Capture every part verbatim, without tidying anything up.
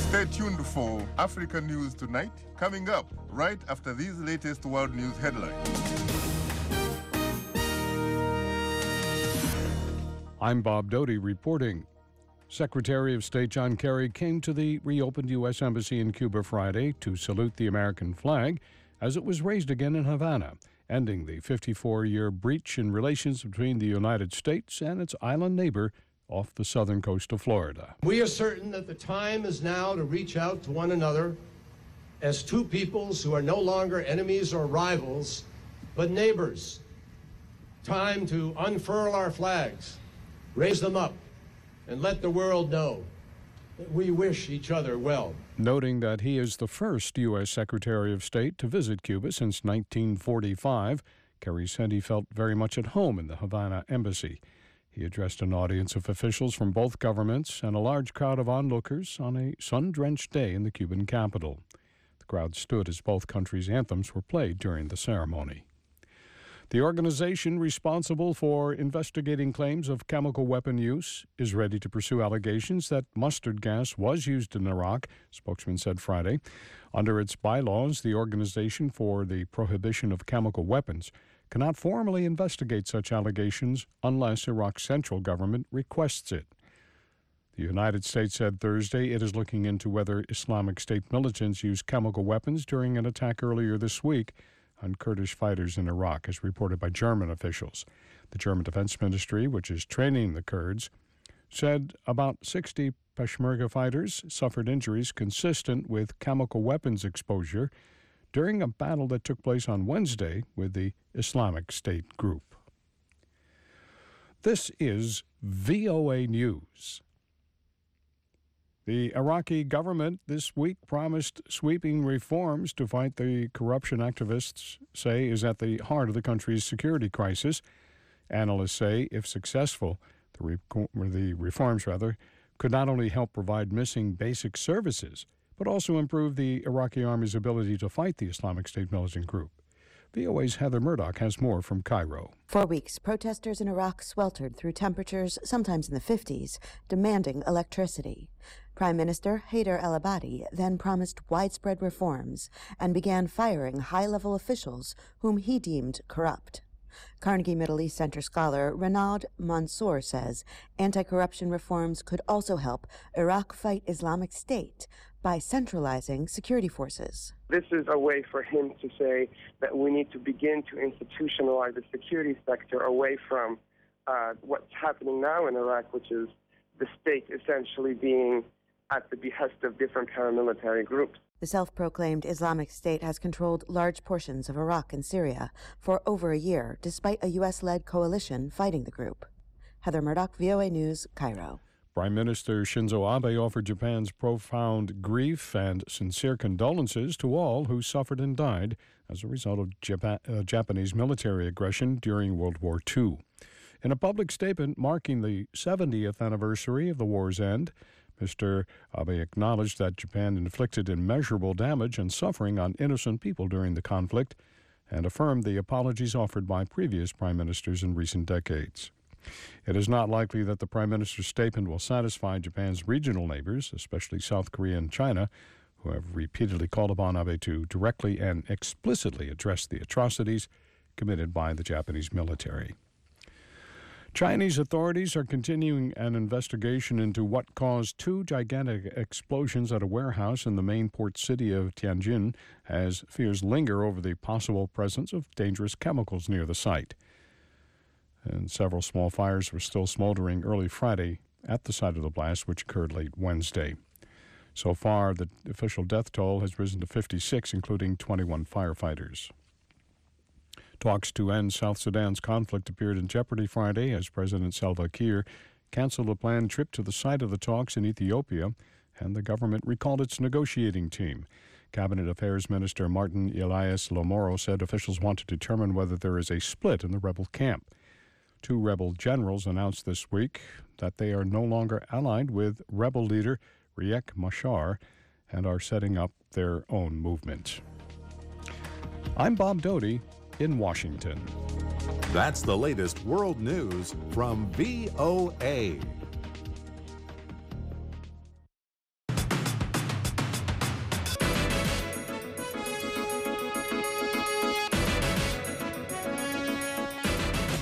Stay tuned for Africa News Tonight, coming up right after these latest world news headlines. I'm Bob Doty reporting. Secretary of State John Kerry came to the reopened U S Embassy in Cuba Friday to salute the American flag as it was raised again in Havana, ending the fifty-four-year breach in relations between the United States and its island neighbor off the southern coast of Florida. We are certain that the time is now to reach out to one another as two peoples who are no longer enemies or rivals, but neighbors. Time to unfurl our flags, raise them up, and let the world know that we wish each other well. Noting that he is the first U S Secretary of State to visit Cuba since nineteen forty-five, Kerry said he felt very much at home in the Havana embassy. He addressed an audience of officials from both governments and a large crowd of onlookers on a sun-drenched day in the Cuban capital. The crowd stood as both countries' anthems were played during the ceremony. The organization responsible for investigating claims of chemical weapon use is ready to pursue allegations that mustard gas was used in Iraq, spokesman said Friday. Under its bylaws, the Organization for the Prohibition of Chemical Weapons cannot formally investigate such allegations unless Iraq's central government requests it. The United States said Thursday it is looking into whether Islamic State militants used chemical weapons during an attack earlier this week on Kurdish fighters in Iraq, as reported by German officials. The German Defense Ministry, which is training the Kurds, said about sixty Peshmerga fighters suffered injuries consistent with chemical weapons exposure during a battle that took place on Wednesday with the Islamic State group. This is V O A News. The Iraqi government this week promised sweeping reforms to fight the corruption activists say is at the heart of the country's security crisis. Analysts say, if successful, the, re- the reforms rather could not only help provide missing basic services, but also improve the Iraqi army's ability to fight the Islamic State militant group. V O A's Heather Murdoch has more from Cairo. For weeks, protesters in Iraq sweltered through temperatures, sometimes in the fifties, demanding electricity. Prime Minister Haider al-Abadi then promised widespread reforms and began firing high-level officials whom he deemed corrupt. Carnegie Middle East Center scholar Renaud Mansour says anti-corruption reforms could also help Iraq fight Islamic State by centralizing security forces. This is a way for him to say that we need to begin to institutionalize the security sector away from uh, what's happening now in Iraq, which is the state essentially being at the behest of different paramilitary groups. The self-proclaimed Islamic State has controlled large portions of Iraq and Syria for over a year, despite a U S-led coalition fighting the group. Heather Murdoch, V O A News, Cairo. Prime Minister Shinzo Abe offered Japan's profound grief and sincere condolences to all who suffered and died as a result of Japan, uh, Japanese military aggression during World War Two. In a public statement marking the seventieth anniversary of the war's end, Mister Abe acknowledged that Japan inflicted immeasurable damage and suffering on innocent people during the conflict and affirmed the apologies offered by previous prime ministers in recent decades. It is not likely that the Prime Minister's statement will satisfy Japan's regional neighbors, especially South Korea and China, who have repeatedly called upon Abe to directly and explicitly address the atrocities committed by the Japanese military. Chinese authorities are continuing an investigation into what caused two gigantic explosions at a warehouse in the main port city of Tianjin, as fears linger over the possible presence of dangerous chemicals near the site. And several small fires were still smoldering early Friday at the site of the blast, which occurred late Wednesday. So far, the official death toll has risen to fifty-six, including twenty-one firefighters. Talks to end South Sudan's conflict appeared in jeopardy Friday as President Salva Kiir canceled a planned trip to the site of the talks in Ethiopia, and the government recalled its negotiating team. Cabinet Affairs Minister Martin Elias Lomoro said officials want to determine whether there is a split in the rebel camp. Two rebel generals announced this week that they are no longer allied with rebel leader Riek Machar and are setting up their own movement. I'm Bob Doty in Washington. That's the latest world news from V O A.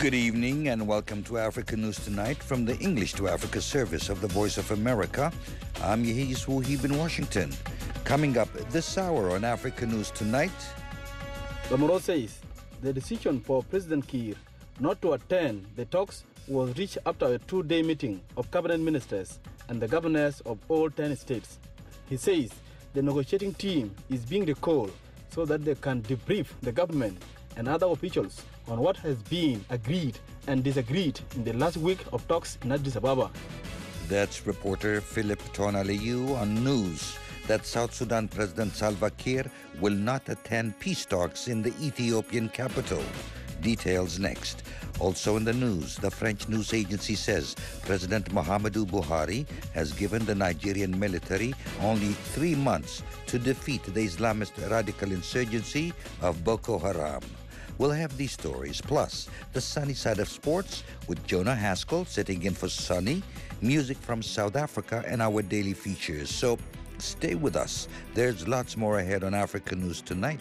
Good evening and welcome to Africa News Tonight from the English to Africa service of the Voice of America. I'm Yehis Wuhib in Washington. Coming up this hour on Africa News Tonight. Lamoro says the decision for President Kiir not to attend the talks was reached after a two-day meeting of cabinet ministers and the governors of all ten states. He says the negotiating team is being recalled so that they can debrief the government and other officials on what has been agreed and disagreed in the last week of talks in Addis Ababa. That's reporter Philip Tonaliu on news that South Sudan President Salva Kiir will not attend peace talks in the Ethiopian capital. Details next. Also in the news, the French news agency says President Muhammadu Buhari has given the Nigerian military only three months to defeat the Islamist radical insurgency of Boko Haram. We'll have these stories, plus the sunny side of sports with Jonah Haskell sitting in for Sunny, music from South Africa, and our daily features. So stay with us. There's lots more ahead on Africa News Tonight.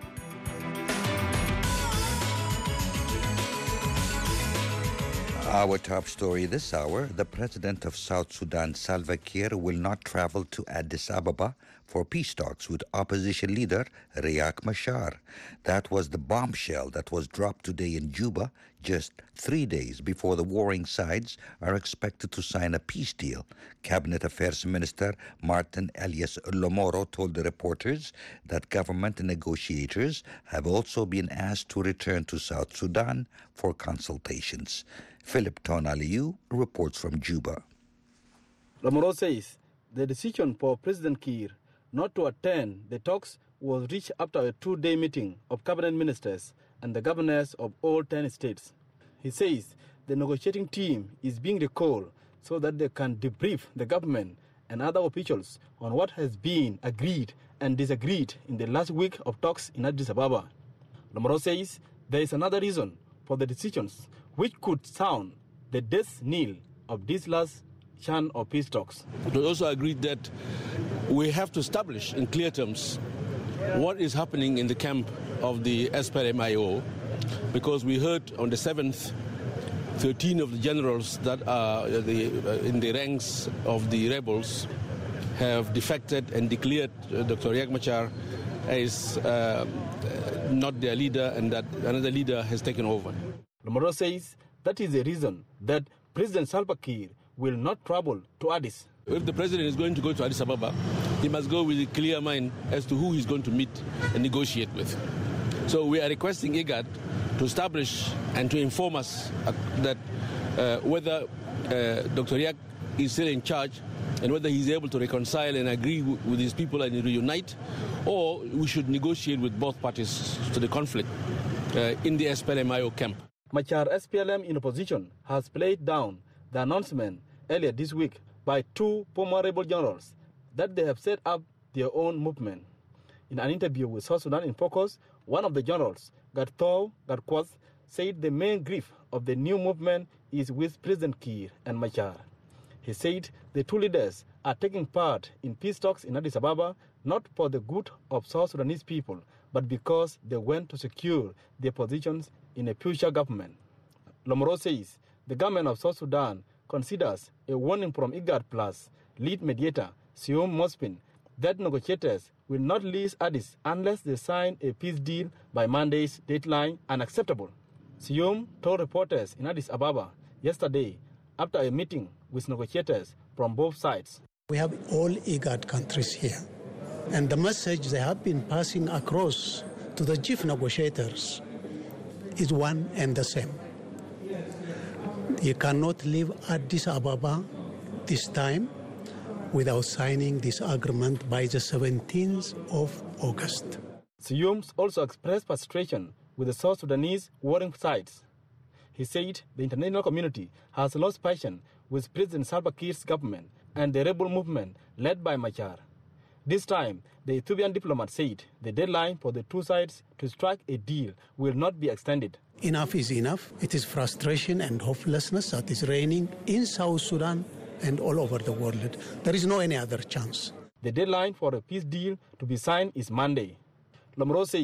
Our top story this hour, the president of South Sudan, Salva Kiir, will not travel to Addis Ababa for peace talks with opposition leader Riek Machar. That was the bombshell that was dropped today in Juba, just three days before the warring sides are expected to sign a peace deal. Cabinet Affairs Minister Martin Elias Lomoro told the reporters that government negotiators have also been asked to return to South Sudan for consultations. Philip Tonaliu reports from Juba. Lomoro says the decision for President Kiir not to attend the talks was reached after a two-day meeting of cabinet ministers and the governors of all ten states. He says the negotiating team is being recalled so that they can debrief the government and other officials on what has been agreed and disagreed in the last week of talks in Addis Ababa. Lomoro says there is another reason for the decisions which could sound the death knell of this last chance of peace talks. It was also agreed that we have to establish in clear terms what is happening in the camp of the S P L M I O, because we heard on the seventh, thirteen of the generals that are the, uh, in the ranks of the rebels have defected and declared uh, Doctor Riek Machar as uh, not their leader and that another leader has taken over. Lomoro says that is the reason that President Salva Kiir will not travel to Addis. If the president is going to go to Addis Ababa, he must go with a clear mind as to who he's going to meet and negotiate with. So we are requesting IGAD to establish and to inform us uh, that uh, whether uh, Doctor Riek is still in charge and whether he's able to reconcile and agree w- with his people and reunite, or we should negotiate with both parties to the conflict uh, in the S P L M I O camp. Machar S P L M in opposition has played down the announcement earlier this week by two former rebel generals that they have set up their own movement. In an interview with South Sudan in Focus, one of the generals, Garthaw Garkwas, said the main grief of the new movement is with President Kiir and Machar. He said the two leaders are taking part in peace talks in Addis Ababa not for the good of South Sudanese people, but because they want to secure their positions in a future government. Lomoro says the government of South Sudan considers a warning from IGAD Plus lead mediator Seyoum Mospin that negotiators will not leave Addis unless they sign a peace deal by Monday's deadline unacceptable. Seyoum told reporters in Addis Ababa yesterday after a meeting with negotiators from both sides. We have all IGAD countries here, and the message they have been passing across to the chief negotiators is one and the same. You cannot leave Addis Ababa this time without signing this agreement by the seventeenth of August. Seyoum also expressed frustration with the South Sudanese warring sides. He said the international community has lost patience with President Salva Kiir's government and the rebel movement led by Machar. This time, the Ethiopian diplomat said the deadline for the two sides to strike a deal will not be extended. Enough is enough. It is frustration and hopelessness that is reigning in South Sudan and all over the world. There is no any other chance. The deadline for a peace deal to be signed is Monday. Lomoro says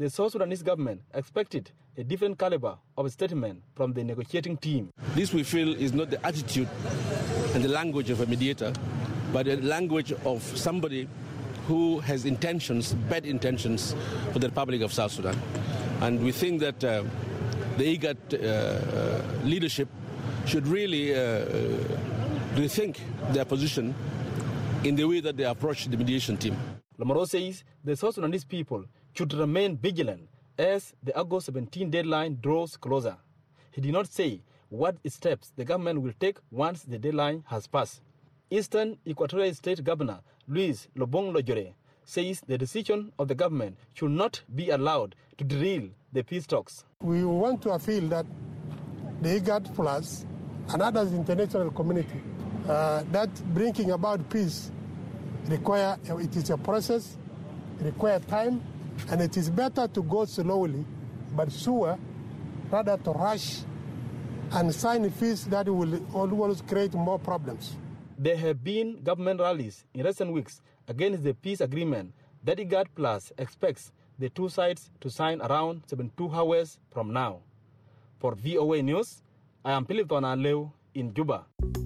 the South Sudanese government expected a different caliber of a statement from the negotiating team. This, we feel, is not the attitude and the language of a mediator, but the language of somebody who has intentions, bad intentions, for the Republic of South Sudan. And we think that uh, the IGAD uh, leadership should really uh, rethink their position in the way that they approach the mediation team. Lamoro says the South Sudanese people should remain vigilant as the August seventeenth deadline draws closer. He did not say what steps the government will take once the deadline has passed. Eastern Equatorial State Governor Luis Lobong Lojore says the decision of the government should not be allowed to derail the peace talks. We want to appeal that the IGAD Plus and other international community uh, that bringing about peace require, it is a process, require time, and it is better to go slowly but sure rather to rush and sign a peace that will always create more problems. There have been government rallies in recent weeks against the peace agreement that IGAD Plus expects the two sides to sign around seventy-two hours from now. For V O A News, I am Philip Tonaleu in Juba.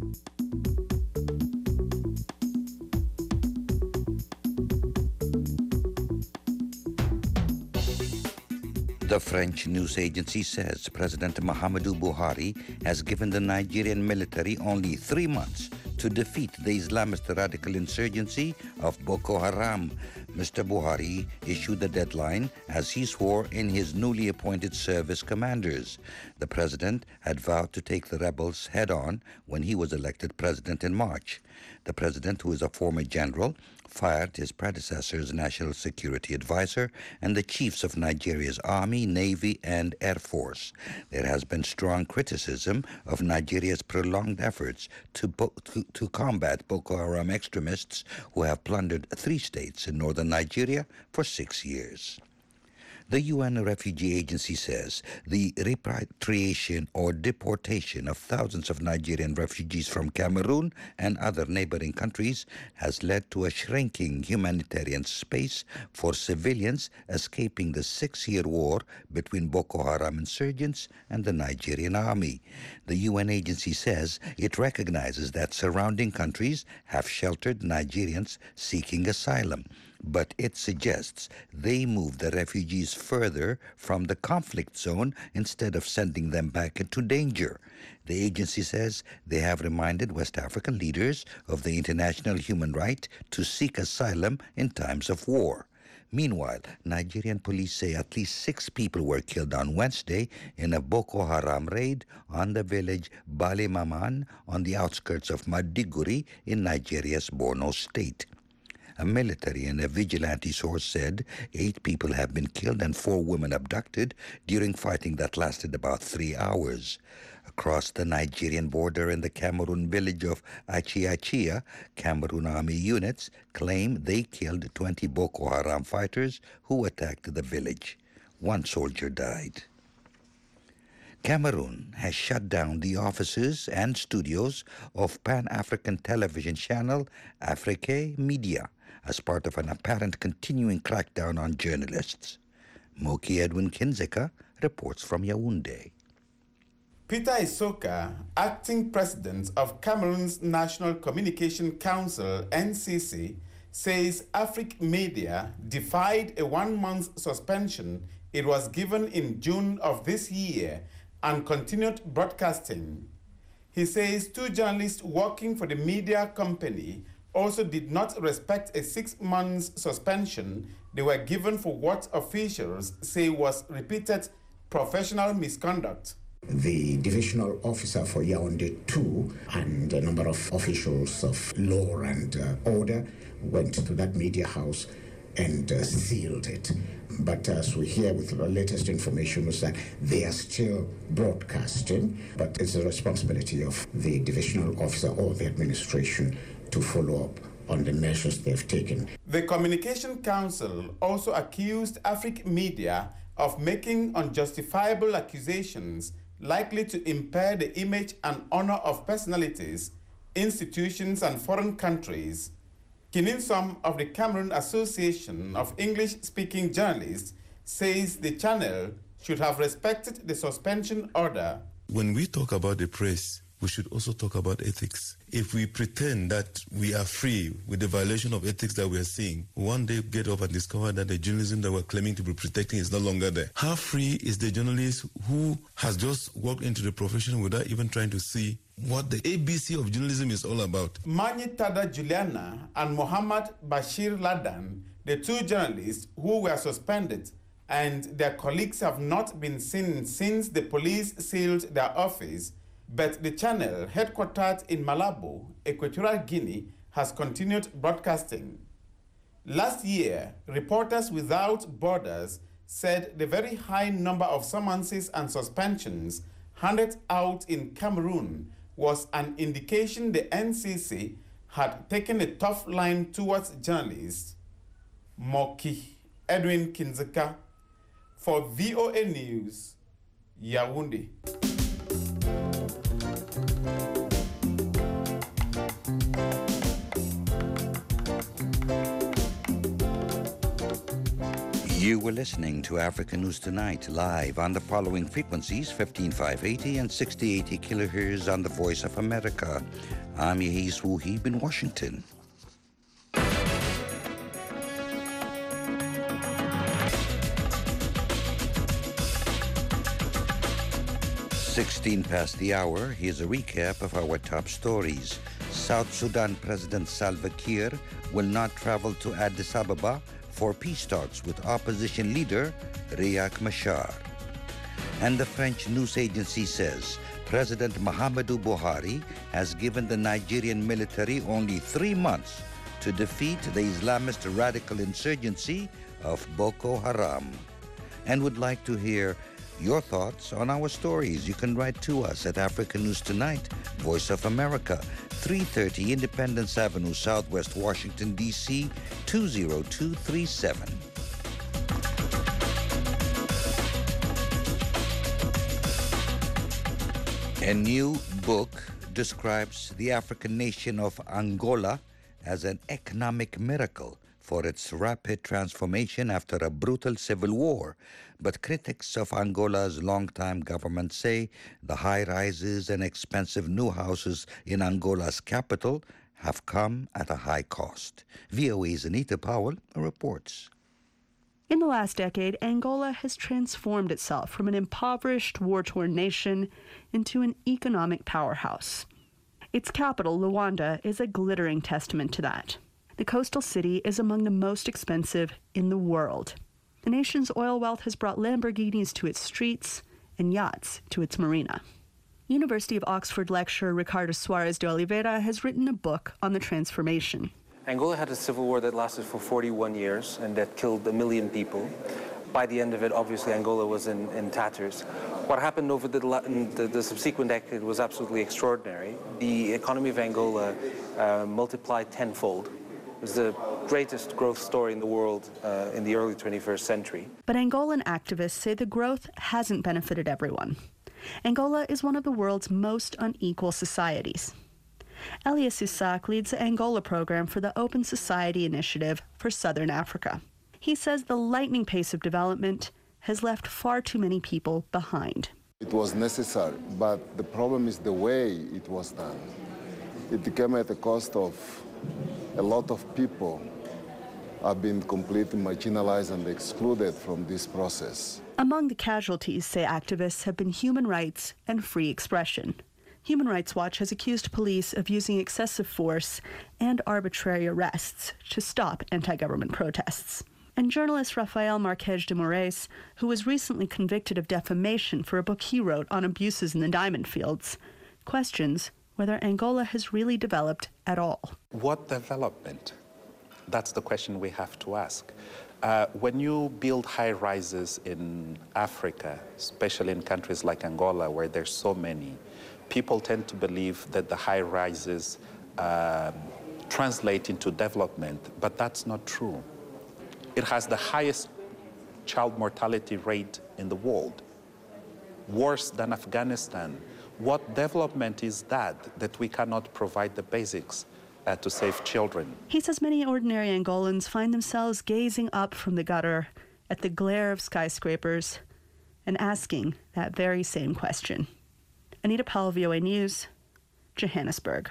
The French news agency says President Muhammadu Buhari has given the Nigerian military only three months to defeat the Islamist radical insurgency of Boko Haram. Mister Buhari issued the deadline as he swore in his newly appointed service commanders. The president had vowed to take the rebels head-on when he was elected president in March. The president, who is a former general, fired his predecessor's national security advisor and the chiefs of Nigeria's Army, Navy, and Air Force. There has been strong criticism of Nigeria's prolonged efforts to, bo- to, to combat Boko Haram extremists who have plundered three states in northern Nigeria for six years. The U N Refugee Agency says the repatriation or deportation of thousands of Nigerian refugees from Cameroon and other neighboring countries has led to a shrinking humanitarian space for civilians escaping the six-year war between Boko Haram insurgents and the Nigerian army. The U N agency says it recognizes that surrounding countries have sheltered Nigerians seeking asylum, but it suggests they move the refugees further from the conflict zone instead of sending them back into danger. The agency says they have reminded West African leaders of the international human right to seek asylum in times of war. Meanwhile, Nigerian police say at least six people were killed on Wednesday in a Boko Haram raid on the village Bale Maman on the outskirts of Maiduguri in Nigeria's Borno state. A military and a vigilante source said eight people have been killed and four women abducted during fighting that lasted about three hours. Across the Nigerian border in the Cameroon village of Achiachia, Cameroon army units claim they killed twenty Boko Haram fighters who attacked the village. One soldier died. Cameroon has shut down the offices and studios of Pan-African television channel Afrique Media as part of an apparent continuing crackdown on journalists. Moki Edwin Kinzeka reports from Yaoundé. Peter Isoka, acting president of Cameroon's National Communication Council, N C C, says Afrique Media defied a one-month suspension it was given in June of this year and continued broadcasting. He says two journalists working for the media company also did not respect a six-month suspension they were given for what officials say was repeated professional misconduct. The divisional officer for Yaoundé two and a number of officials of law and uh, order went to that media house and uh, sealed it. But as we hear with the latest information was that they are still broadcasting, but it's the responsibility of the divisional officer or the administration to follow up on the measures they've taken. The Communication Council also accused Afrique Media of making unjustifiable accusations likely to impair the image and honor of personalities, institutions, and foreign countries. Kininsom of the Cameroon Association of English-Speaking Journalists says the channel should have respected the suspension order. When we talk about the press, we should also talk about ethics. If we pretend that we are free with the violation of ethics that we are seeing, one day get up and discover that the journalism that we're claiming to be protecting is no longer there. How free is the journalist who has just walked into the profession without even trying to see what the A B C of journalism is all about? Manyitada Juliana and Mohammed Bashir Ladan, the two journalists who were suspended, and their colleagues have not been seen since the police sealed their office. But the channel, headquartered in Malabo, Equatorial Guinea, has continued broadcasting. Last year, Reporters Without Borders said the very high number of summonses and suspensions handed out in Cameroon was an indication the N C C had taken a tough line towards journalists. Moki Edwin Kinzeka for V O A News, Yaoundé. You were listening to Africa News Tonight, live on the following frequencies, fifteen five eighty and sixty eighty kilohertz on the Voice of America. I'm Yehis Wuhib in Washington. sixteen past the hour, here's a recap of our top stories. South Sudan President Salva Kiir will not travel to Addis Ababa for peace talks with opposition leader Riek Machar. And the French news agency says President Muhammadu Buhari has given the Nigerian military only three months to defeat the Islamist radical insurgency of Boko Haram. And would like to hear your thoughts on our stories. You can write to us at Africa News Tonight, Voice of America, three thirty Independence Avenue, Southwest Washington, D C two zero two three seven. A new book describes the African nation of Angola as an economic miracle for its rapid transformation after a brutal civil war. But critics of Angola's longtime government say the high-rises and expensive new houses in Angola's capital have come at a high cost. V O A's Anita Powell reports. In the last decade, Angola has transformed itself from an impoverished, war-torn nation into an economic powerhouse. Its capital, Luanda, is a glittering testament to that. The coastal city is among the most expensive in the world. The nation's oil wealth has brought Lamborghinis to its streets and yachts to its marina. University of Oxford lecturer Ricardo Suarez de Oliveira has written a book on the transformation. Angola had a civil war that lasted for forty-one years and that killed a million people. By the end of it, obviously, Angola was in, in tatters. What happened over the, the, the subsequent decade was absolutely extraordinary. The economy of Angola uh, multiplied tenfold. It was the greatest growth story in the world uh, in the early twenty-first century. But Angolan activists say the growth hasn't benefited everyone. Angola is one of the world's most unequal societies. Elias Isaac leads the Angola program for the Open Society Initiative for Southern Africa. He says the lightning pace of development has left far too many people behind. It was necessary, but the problem is the way it was done. It came at the cost of a lot of people have been completely marginalized and excluded from this process. Among the casualties, say activists, have been human rights and free expression. Human Rights Watch has accused police of using excessive force and arbitrary arrests to stop anti-government protests. And journalist Rafael Marques de Moraes, who was recently convicted of defamation for a book he wrote on abuses in the diamond fields, questions whether Angola has really developed at all. What development? That's the question we have to ask. Uh, when you build high-rises in Africa, especially in countries like Angola, where there's so many, people tend to believe that the high-rises um, translate into development, but that's not true. It has the highest child mortality rate in the world, worse than Afghanistan. What development is that, that we cannot provide the basics uh, to save children? He says many ordinary Angolans find themselves gazing up from the gutter at the glare of skyscrapers and asking that very same question. Anita Powell, V O A News, Johannesburg.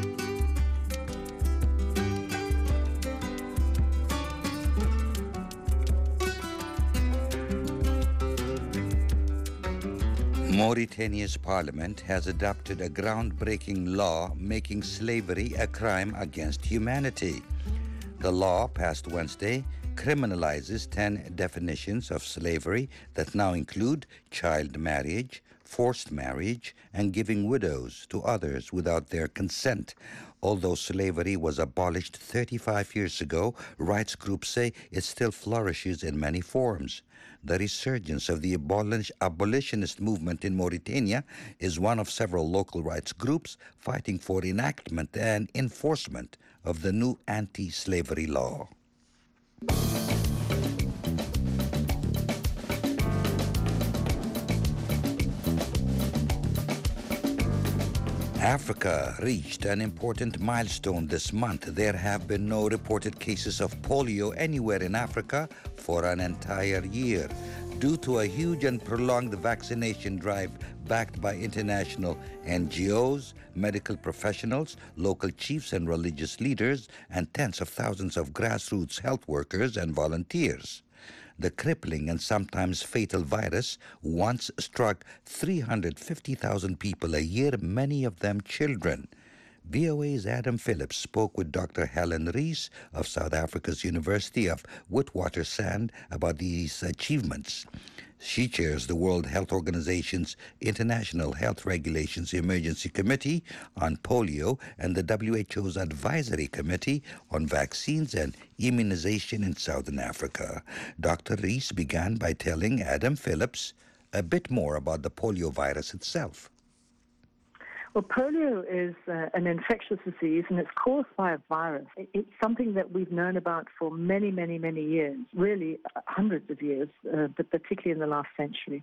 Mauritania's parliament has adopted a groundbreaking law making slavery a crime against humanity. The law, passed Wednesday, criminalizes ten definitions of slavery that now include child marriage, forced marriage, and giving widows to others without their consent. Although slavery was abolished thirty-five years ago, rights groups say it still flourishes in many forms. The resurgence of the abolish- abolitionist movement in Mauritania is one of several local rights groups fighting for enactment and enforcement of the new anti-slavery law. Africa reached an important milestone this month. There have been no reported cases of polio anywhere in Africa for an entire year, due to a huge and prolonged vaccination drive backed by international N G Os, medical professionals, local chiefs and religious leaders, and tens of thousands of grassroots health workers and volunteers. The crippling and sometimes fatal virus once struck three hundred fifty thousand people a year, many of them children. V O A's Adam Phillips spoke with Doctor Helen Rees of South Africa's University of Witwatersrand about these achievements. She chairs the World Health Organization's International Health Regulations Emergency Committee on Polio and the W H O's Advisory Committee on Vaccines and Immunization in Southern Africa. Doctor Rees began by telling Adam Phillips a bit more about the polio virus itself. Well, polio is uh, an infectious disease, and it's caused by a virus. It, it's something that we've known about for many, many, many years, really uh, hundreds of years, uh, but particularly in the last century.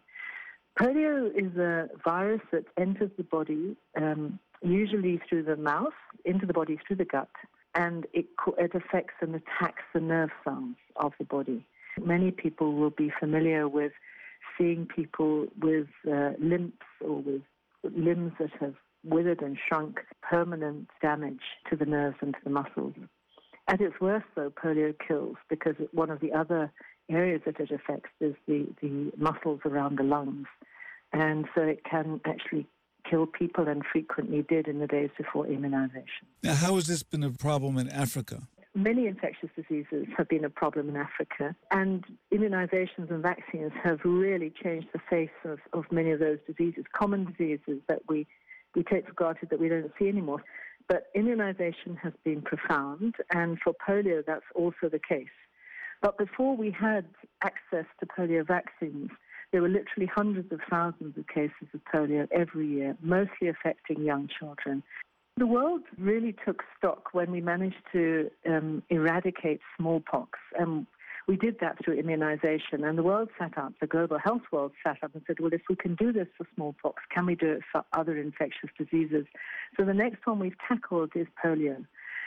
Polio is a virus that enters the body, um, usually through the mouth, into the body through the gut, and it, it affects and attacks the nerve cells of the body. Many people will be familiar with seeing people with uh, limps or with limbs that have withered and shrunk, permanent damage to the nerves and to the muscles. At its worst, though, polio kills because one of the other areas that it affects is the, the muscles around the lungs. And so it can actually kill people, and frequently did in the days before immunization. Now, how has this been a problem in Africa? Many infectious diseases have been a problem in Africa, and immunizations and vaccines have really changed the face of, of many of those diseases, common diseases that we, we take for granted that we don't see anymore. But immunization has been profound, and for polio, that's also the case. But before we had access to polio vaccines, there were literally hundreds of thousands of cases of polio every year, mostly affecting young children. The world really took stock when we managed to um, eradicate smallpox, and we did that through immunization. And the world sat up, the global health world sat up and said, well, if we can do this for smallpox, can we do it for other infectious diseases? So the next one we've tackled is polio.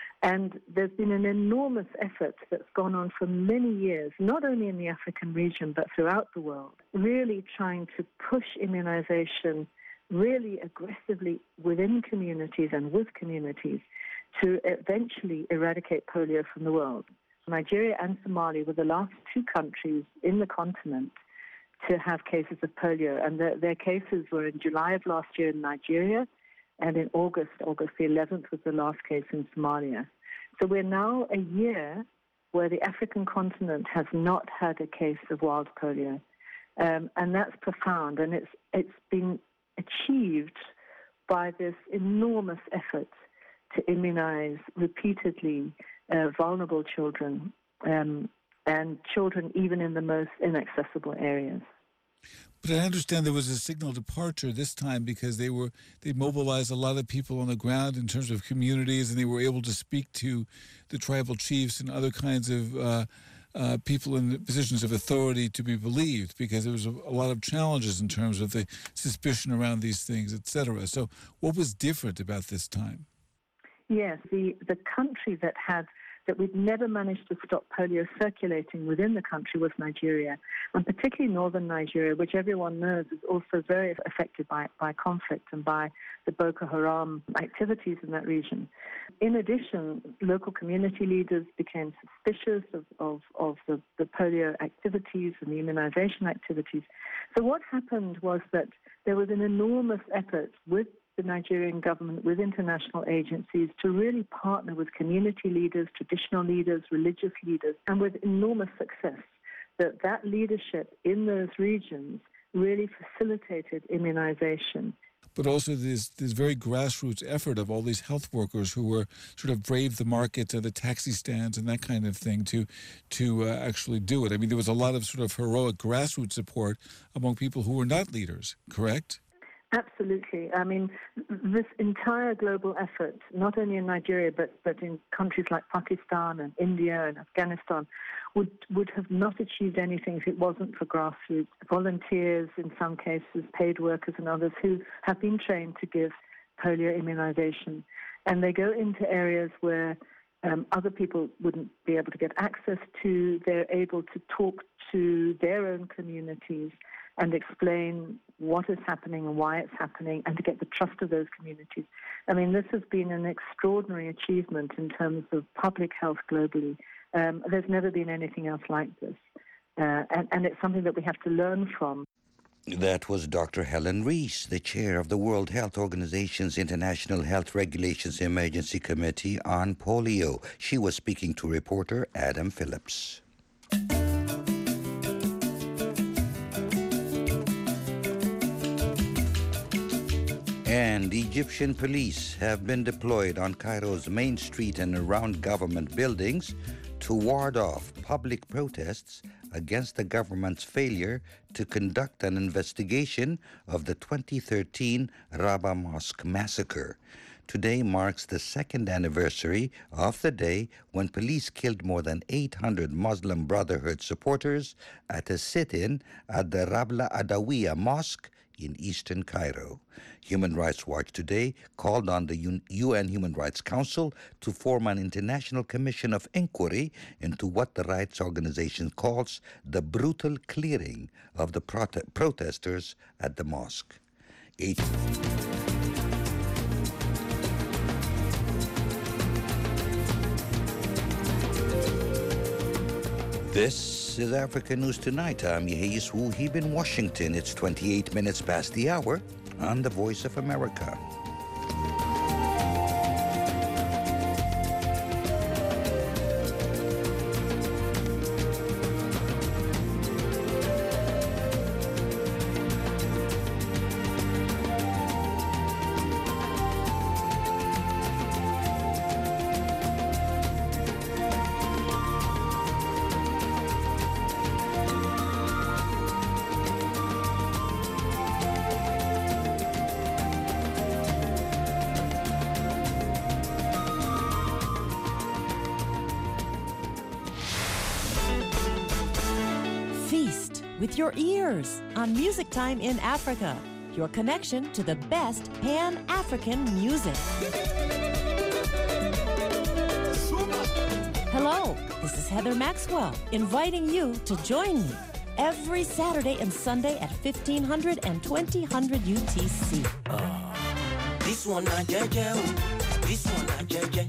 And there's been an enormous effort that's gone on for many years, not only in the African region, but throughout the world, really trying to push immunization really aggressively within communities and with communities to eventually eradicate polio from the world. Nigeria and Somalia were the last two countries in the continent to have cases of polio, and the, their cases were in July of last year in Nigeria, and in August, August the eleventh was the last case in Somalia. So we're now a year where the African continent has not had a case of wild polio, um, and that's profound, and it's it's been achieved by this enormous effort to immunize repeatedly uh, vulnerable children um, and children even in the most inaccessible areas. But I understand there was a signal departure this time because they were they mobilized a lot of people on the ground in terms of communities, and they were able to speak to the tribal chiefs and other kinds of uh, uh, people in positions of authority to be believed, because there was a, a lot of challenges in terms of the suspicion around these things, et cetera. So what was different about this time? Yes, the, the country that had that we'd never managed to stop polio circulating within the country was Nigeria, and particularly northern Nigeria, which everyone knows is also very affected by, by conflict and by the Boko Haram activities in that region. In addition, local community leaders became suspicious of, of, of the, the polio activities and the immunization activities. So what happened was that there was an enormous effort with the Nigerian government, with international agencies, to really partner with community leaders, traditional leaders, religious leaders, and with enormous success, that that leadership in those regions really facilitated immunization. But also this this very grassroots effort of all these health workers who were sort of braved the markets and the taxi stands and that kind of thing to to uh, actually do it. I mean, there was a lot of sort of heroic grassroots support among people who were not leaders, correct? Absolutely. I mean, this entire global effort, not only in Nigeria, but, but in countries like Pakistan and India and Afghanistan, would, would have not achieved anything if it wasn't for grassroots volunteers, in some cases paid workers and others, who have been trained to give polio immunization. And they go into areas where um, other people wouldn't be able to get access to. They're able to talk to their own communities and explain what is happening and why it's happening, and to get the trust of those communities. I mean, this has been an extraordinary achievement in terms of public health globally. Um, there's never been anything else like this, uh, and, and it's something that we have to learn from. That was Doctor Helen Rees, the chair of the World Health Organization's International Health Regulations Emergency Committee on Polio. She was speaking to reporter Adam Phillips. And Egyptian police have been deployed on Cairo's main street and around government buildings to ward off public protests against the government's failure to conduct an investigation of the twenty thirteen Rabaa Mosque massacre. Today marks the second anniversary of the day when police killed more than eight hundred Muslim Brotherhood supporters at a sit-in at the Rabla Adawiya Mosque in eastern Cairo. Human Rights Watch today called on the U N Human Rights Council to form an international commission of inquiry into what the rights organization calls the brutal clearing of the prote- protesters at the mosque. Eight- This is Africa News Tonight. I'm Yehis Wuhib in Washington. It's twenty-eight minutes past the hour on the Voice of America. With your ears on Music Time in Africa, your connection to the best Pan-African music. Hello, this is Heather Maxwell, inviting you to join me every Saturday and Sunday at fifteen hundred and twenty hundred U T C. Uh, this one, uh, this one, uh,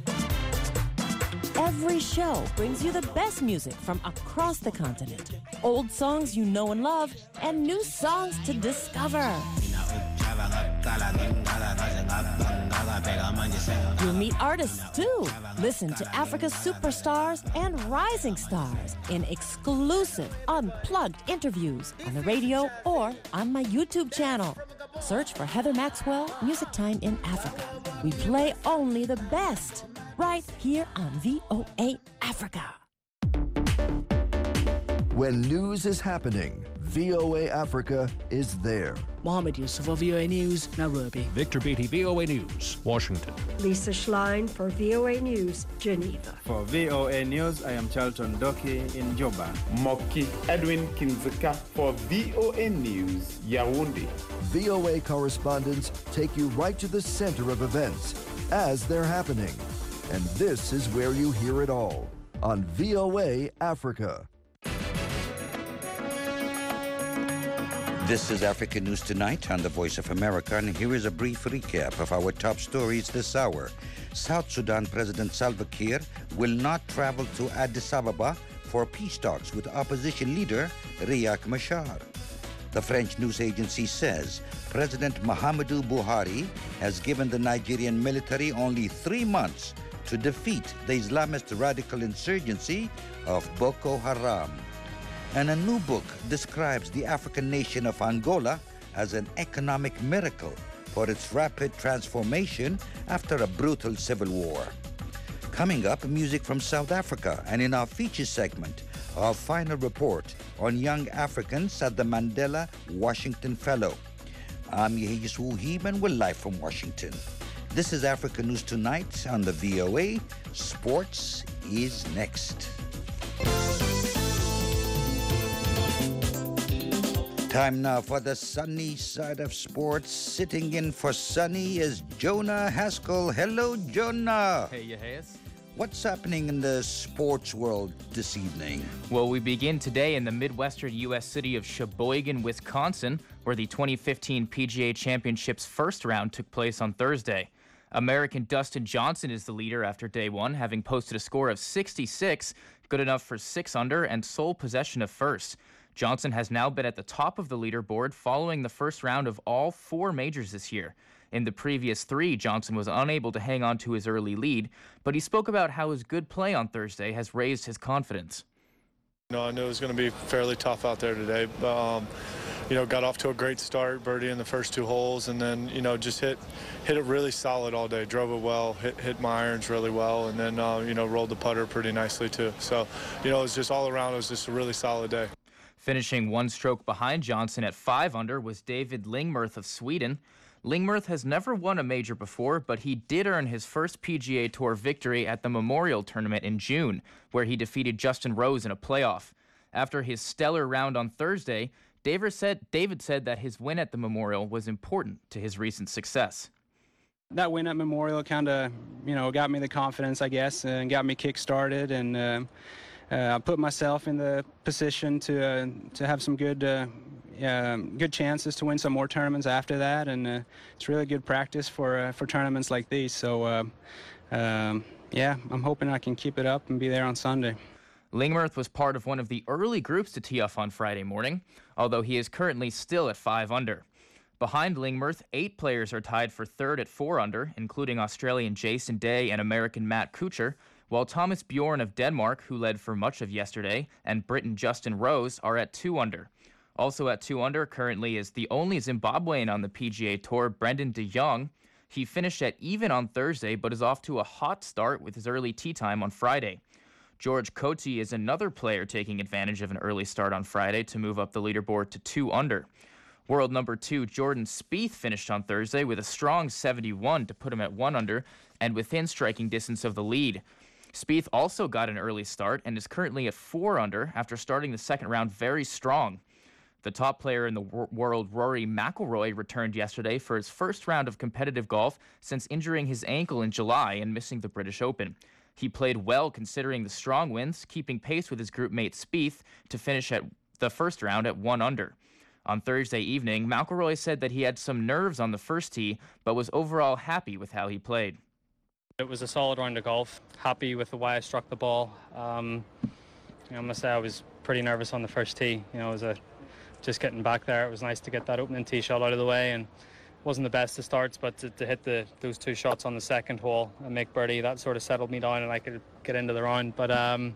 Every show brings you the best music from across the continent. Old songs you know and love, and new songs to discover. You'll meet artists too. Listen to Africa's superstars and rising stars in exclusive, unplugged interviews on the radio or on my YouTube channel. Search for Heather Maxwell, Music Time in Africa. We play only the best, right here on V O A Africa. When news is happening, V O A Africa is there. Mohammed Yusuf for V O A News, Nairobi. Victor Beatty, V O A News, Washington. Lisa Schlein for V O A News, Geneva. For V O A News, I am Charlton Doki in Juba. Moki Edwin Kinzika for V O A News, Yaoundé. V O A correspondents take you right to the center of events as they're happening. And this is where you hear it all on V O A Africa. This is Africa News Tonight on the Voice of America, and here is a brief recap of our top stories this hour. South Sudan President Salva Kiir will not travel to Addis Ababa for peace talks with opposition leader Riek Machar. The French news agency says President Muhammadu Buhari has given the Nigerian military only three months to defeat the Islamist radical insurgency of Boko Haram. And a new book describes the African nation of Angola as an economic miracle for its rapid transformation after a brutal civil war. Coming up, music from South Africa, and in our feature segment, our final report on young Africans at the Mandela Washington Fellow. I'm Yehiyas Wuhib, and we're live from Washington. This is Africa News Tonight on the V O A. Sports is next. Time now for the sunny side of sports. Sitting in for Sunny is Jonah Haskell. Hello, Jonah. Hey, Yehiyas. What's happening in the sports world this evening? Well, we begin today in the Midwestern U S city of Sheboygan, Wisconsin, where the twenty fifteen P G A Championship's first round took place on Thursday. American Dustin Johnson is the leader after day one, having posted a score of sixty-six, good enough for six under and sole possession of first. Johnson has now been at the top of the leaderboard following the first round of all four majors this year. In the previous three, Johnson was unable to hang on to his early lead, but he spoke about how his good play on Thursday has raised his confidence. You know, I knew it was going to be fairly tough out there today, but, um, you know, got off to a great start, birdie in the first two holes, and then, you know, just hit hit it really solid all day, drove it well, hit, hit my irons really well, and then, uh, you know, rolled the putter pretty nicely too. So, you know, it was just all around, it was just a really solid day. Finishing one stroke behind Johnson at five under was David Lingmerth of Sweden. Lingmerth has never won a major before, but he did earn his first P G A Tour victory at the Memorial Tournament in June, where he defeated Justin Rose in a playoff. After his stellar round on Thursday, David said, David said that his win at the Memorial was important to his recent success. That win at Memorial kind of, you know, got me the confidence, I guess, and got me kick-started, and uh, uh, I put myself in the position to uh, to have some good uh, uh, good chances to win some more tournaments after that, and uh, it's really good practice for uh, for tournaments like these. So, uh, um, yeah, I'm hoping I can keep it up and be there on Sunday. Lingmerth was part of one of the early groups to tee off on Friday morning, although he is currently still at five under. Behind Lingmerth, eight players are tied for third at four under, including Australian Jason Day and American Matt Kuchar, while Thomas Bjorn of Denmark, who led for much of yesterday, and Briton Justin Rose are at two under. Also at two under currently is the only Zimbabwean on the P G A Tour, Brendan de Jong. He finished at even on Thursday, but is off to a hot start with his early tee time on Friday. George Coetzee is another player taking advantage of an early start on Friday to move up the leaderboard to two under. World number two Jordan Spieth finished on Thursday with a strong seventy-one to put him at one under and within striking distance of the lead. Spieth also got an early start and is currently at four under after starting the second round very strong. The top player in the wor- world, Rory McIlroy, returned yesterday for his first round of competitive golf since injuring his ankle in July and missing the British Open. He played well considering the strong winds, keeping pace with his group mate Spieth to finish at the first round at one under. On Thursday evening, McIlroy said that he had some nerves on the first tee, but was overall happy with how he played. It was a solid round of golf. Happy with the way I struck the ball. Um, you know, I must say I was pretty nervous on the first tee. You know, it was a, just getting back there. It was nice to get that opening tee shot out of the way, and wasn't the best of starts, but to, to hit the those two shots on the second hole and make birdie, that sort of settled me down, and I could get into the round. But um,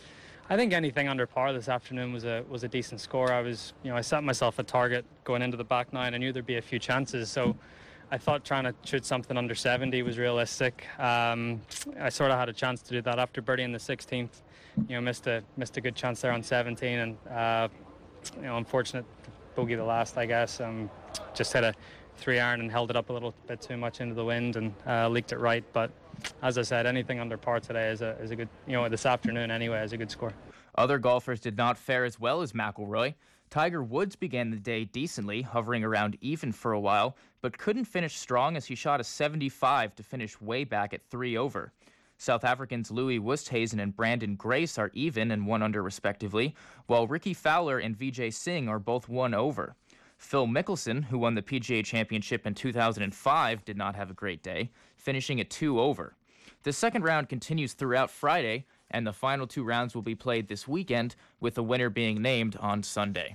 I think anything under par this afternoon was a was a decent score. I was, you know, I set myself a target going into the back nine. I knew there'd be a few chances, so I thought trying to shoot something under seventy was realistic. Um, I sort of had a chance to do that after birdie in the sixteenth. You know, missed a missed a good chance there on seventeen, and uh, you know, unfortunate bogey the last, I guess. Um, just hit a three iron and held it up a little bit too much into the wind and uh, leaked it right. But as I said, anything under par today is a is a good, you know, this afternoon anyway, is a good score. Other golfers did not fare as well as McIlroy. Tiger Woods began the day decently, hovering around even for a while, but couldn't finish strong as he shot a seventy-five to finish way back at three over. South Africans Louis Oosthuizen and Brandon Grace are even and one under respectively, while Ricky Fowler and Vijay Singh are both one over. Phil Mickelson, who won the P G A Championship in two thousand five, did not have a great day, finishing at two over. The second round continues throughout Friday, and the final two rounds will be played this weekend, with the winner being named on Sunday.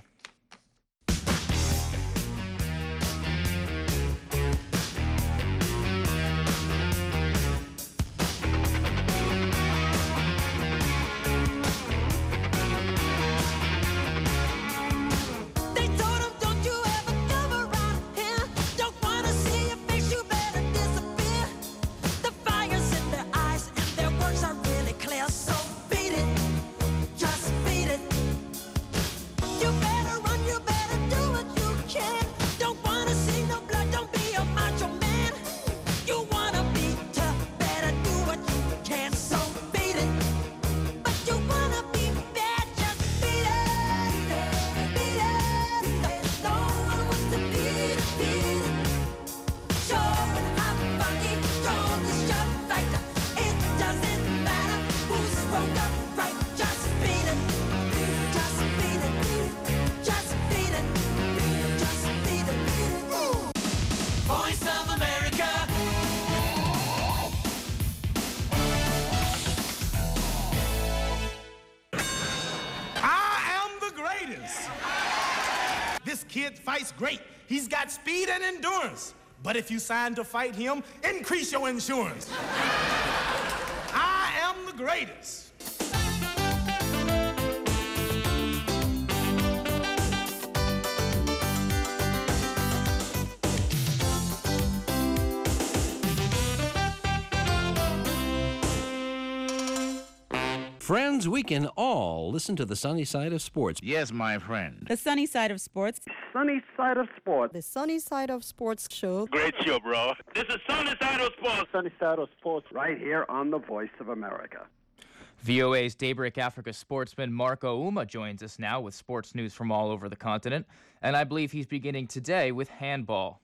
This kid fights great. He's got speed and endurance. But if you sign to fight him, increase your insurance. I am the greatest. Friends, we can all listen to the sunny side of sports. Yes, my friend. The sunny side of sports. Sunny side of sports. The sunny side of sports show. Great show, bro. This is Sunny Side of Sports. Sunny side of sports right here on the Voice of America. V O A's Daybreak Africa sportsman Mark Ouma joins us now with sports news from all over the continent, and I believe he's beginning today with handball.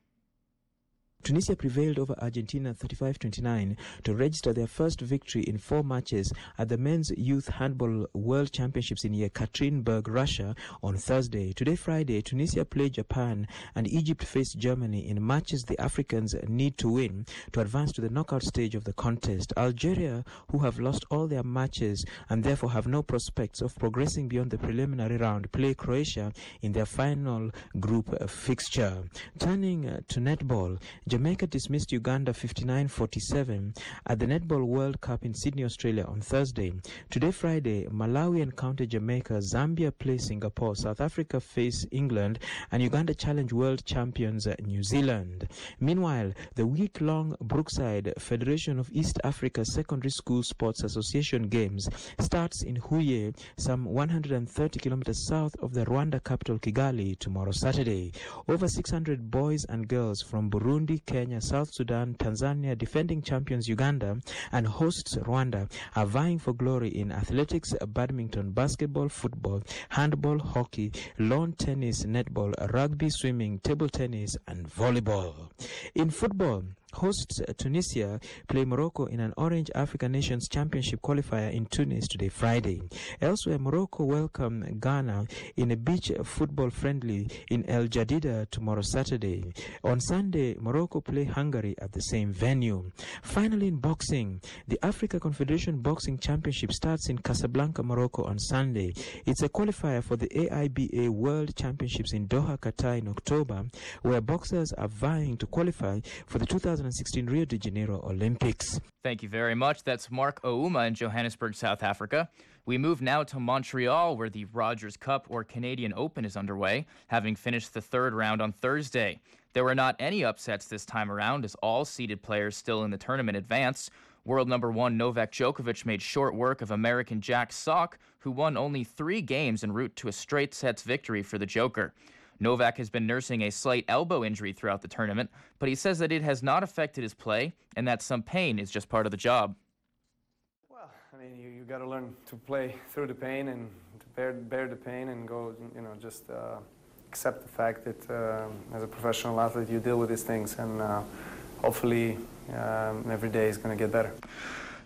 Tunisia prevailed over Argentina thirty-five twenty-nine to register their first victory in four matches at the Men's Youth Handball World Championships in Yekaterinburg, Russia on Thursday. Today, Friday, Tunisia played Japan and Egypt faced Germany in matches the Africans need to win to advance to the knockout stage of the contest. Algeria, who have lost all their matches and therefore have no prospects of progressing beyond the preliminary round, play Croatia in their final group fixture. Turning to netball, Jamaica dismissed Uganda fifty-nine forty-seven at the Netball World Cup in Sydney, Australia on Thursday. Today, Friday, Malawi encountered Jamaica, Zambia play Singapore, South Africa face England, and Uganda challenge world champions New Zealand. Meanwhile, the week-long Brookside Federation of East Africa Secondary School Sports Association Games starts in Huye, some one hundred thirty kilometers south of the Rwanda capital Kigali, tomorrow Saturday. Over six hundred boys and girls from Burundi, Kenya, South Sudan, Tanzania, defending champions Uganda, and hosts Rwanda are vying for glory in athletics, badminton, basketball, football, handball, hockey, lawn tennis, netball, rugby, swimming, table tennis, and volleyball. In football, hosts Tunisia play Morocco in an Orange Africa Nations Championship qualifier in Tunis today, Friday. Elsewhere, Morocco welcome Ghana in a beach football friendly in El Jadida tomorrow, Saturday. On Sunday, Morocco play Hungary at the same venue. Finally, in boxing, the Africa Confederation Boxing Championship starts in Casablanca, Morocco on Sunday. It's a qualifier for the A I B A World Championships in Doha, Qatar in October, where boxers are vying to qualify for the two thousand sixteen Rio de Janeiro Olympics. Thank you very much. That's Mark Ouma in Johannesburg, South Africa. We move now to Montreal, where the Rogers Cup or Canadian Open is underway, having finished the third round on Thursday. There were not any upsets this time around, as all seeded players still in the tournament advanced. World number one Novak Djokovic made short work of American Jack Sock, who won only three games en route to a straight sets victory for the Joker. Novak has been nursing a slight elbow injury throughout the tournament, but he says that it has not affected his play and that some pain is just part of the job. Well, I mean, you, you got to learn to play through the pain and to bear, bear the pain and go, you know, just uh, accept the fact that uh, as a professional athlete you deal with these things, and uh, hopefully um, every day is going to get better.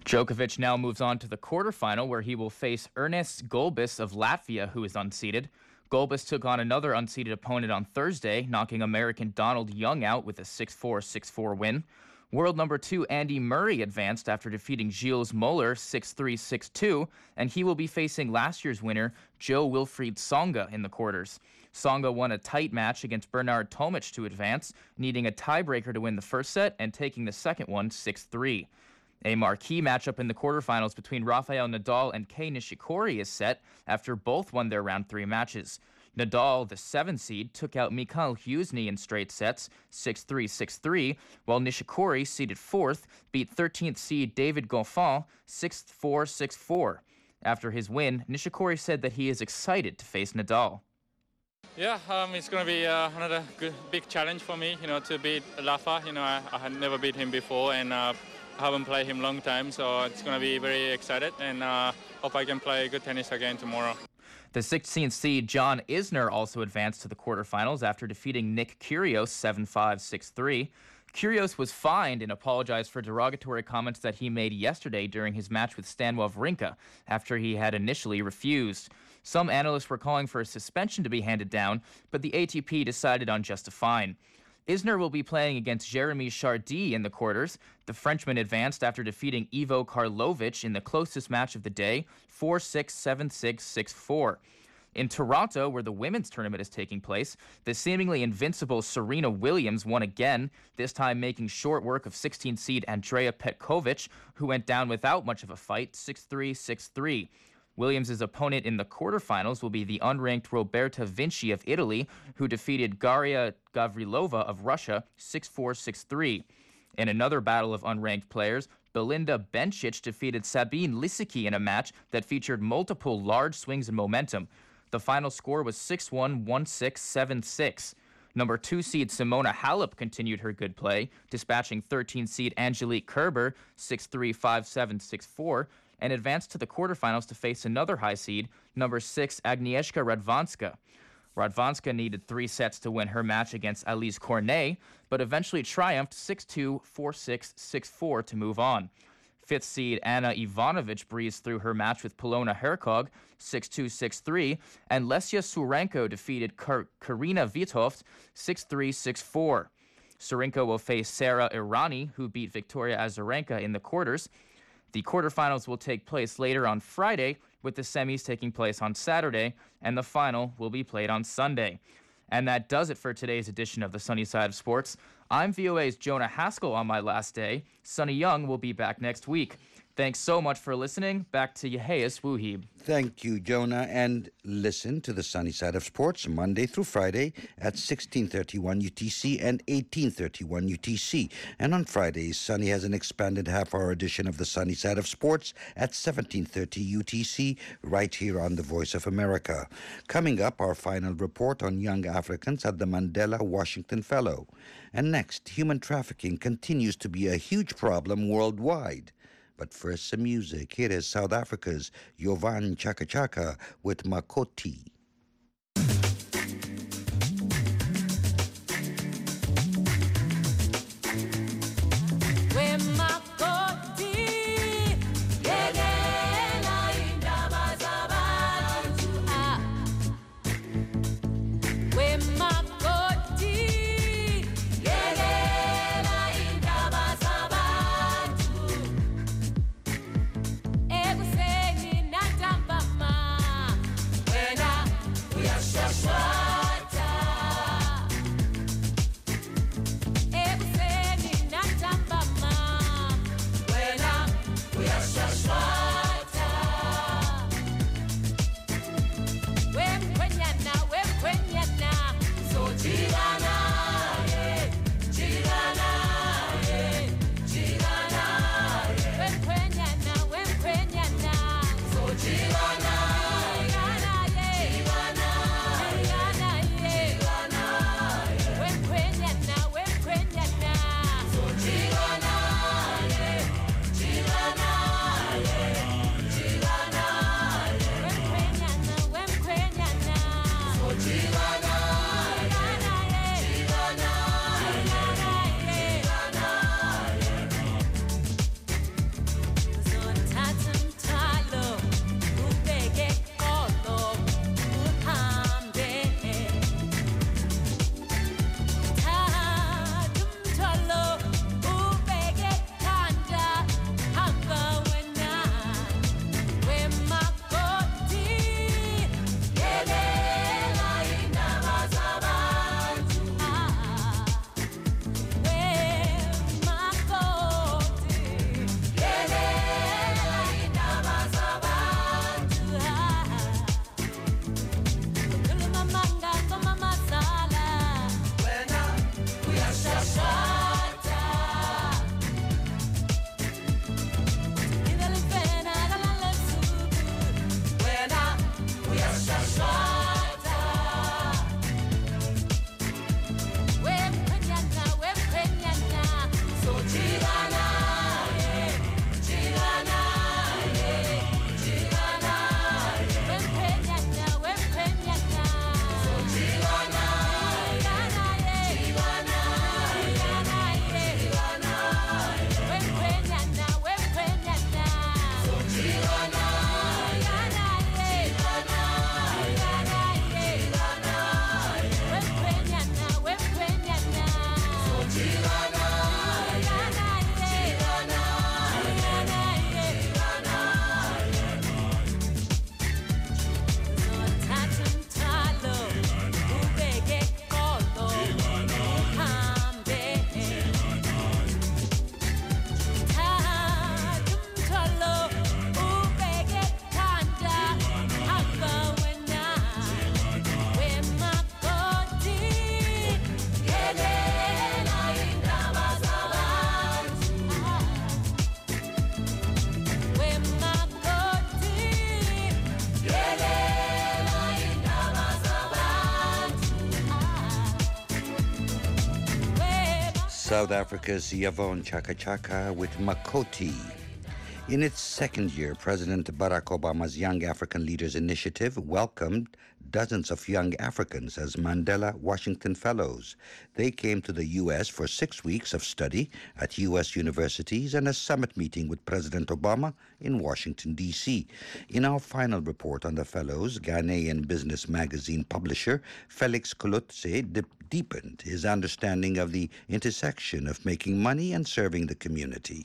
Djokovic now moves on to the quarterfinal, where he will face Ernest Gulbis of Latvia, who is unseeded. Gulbis took on another unseeded opponent on Thursday, knocking American Donald Young out with a six four, six four win. World number two Andy Murray advanced after defeating Gilles Muller six three, six two, and he will be facing last year's winner, Jo-Wilfried Tsonga, in the quarters. Tsonga won a tight match against Bernard Tomic to advance, needing a tiebreaker to win the first set and taking the second one six three. A marquee matchup in the quarterfinals between Rafael Nadal and Kei Nishikori is set after both won their round three matches. Nadal, the seven seed, took out Mikhail Husny in straight sets, six three, six three, while Nishikori, seeded fourth, beat thirteenth seed David Goffin six four, six four. After his win, Nishikori said that he is excited to face Nadal. Yeah, um, it's going to be uh, another good, big challenge for me, you know, to beat Rafa. You know, I, I had never beat him before, and uh, I haven't played him long time, so it's going to be very excited, and uh, hope I can play good tennis again tomorrow. The sixteenth seed John Isner also advanced to the quarterfinals after defeating Nick Kyrgios seven five, six three. Kyrgios was fined and apologized for derogatory comments that he made yesterday during his match with Stan Wawrinka after he had initially refused. Some analysts were calling for a suspension to be handed down, but the A T P decided on just a fine. Isner will be playing against Jeremy Chardy in the quarters. The Frenchman advanced after defeating Ivo Karlovic in the closest match of the day, four six, seven six, six four. In Toronto, where the women's tournament is taking place, the seemingly invincible Serena Williams won again, this time making short work of sixteenth seed Andrea Petkovic, who went down without much of a fight, six three, six three. Williams' opponent in the quarterfinals will be the unranked Roberta Vinci of Italy, who defeated Garia Gavrilova of Russia six four, six three. In another battle of unranked players, Belinda Bencic defeated Sabine Lisicki in a match that featured multiple large swings in momentum. The final score was six one, one six, seven six. Number two seed Simona Halep continued her good play, dispatching thirteenth seed Angelique Kerber six three, five seven, six four, and advanced to the quarterfinals to face another high seed, number six Agnieszka Radwanska. Radwanska needed three sets to win her match against Alice Cornet, but eventually triumphed six two, four six, six four to move on. Fifth seed Anna Ivanovic breezed through her match with Polona Hercog, six two, six three, and Lesia Surenko defeated Kar- Karina Vitoft, six three, six four. Surenko will face Sarah Irani, who beat Victoria Azarenka in the quarters. The quarterfinals will take place later on Friday, with the semis taking place on Saturday, and the final will be played on Sunday. And that does it for today's edition of the Sunny Side of Sports. I'm V O A's Jonah Haskell on my last day. Sonny Young will be back next week. Thanks so much for listening. Back to Yeheas Wuhib. Thank you, Jonah. And listen to the Sunny Side of Sports Monday through Friday at sixteen thirty-one U T C and eighteen thirty-one U T C. And on Fridays, Sunny has an expanded half-hour edition of the Sunny Side of Sports at seventeen thirty U T C right here on the Voice of America. Coming up, our final report on young Africans at the Mandela Washington Fellow. And next, human trafficking continues to be a huge problem worldwide. But first, some music. Here is South Africa's Jovan Chaka Chaka with Makoti. When I South Africa's Yvonne Chaka Chaka with Makoti. In its second year, President Barack Obama's Young African Leaders Initiative welcomed dozens of young Africans as Mandela Washington Fellows. They came to the U S for six weeks of study at U S universities and a summit meeting with President Obama in Washington, D C In our final report on the Fellows, Ghanaian business magazine publisher Felix Kolotse de- deepened his understanding of the intersection of making money and serving the community.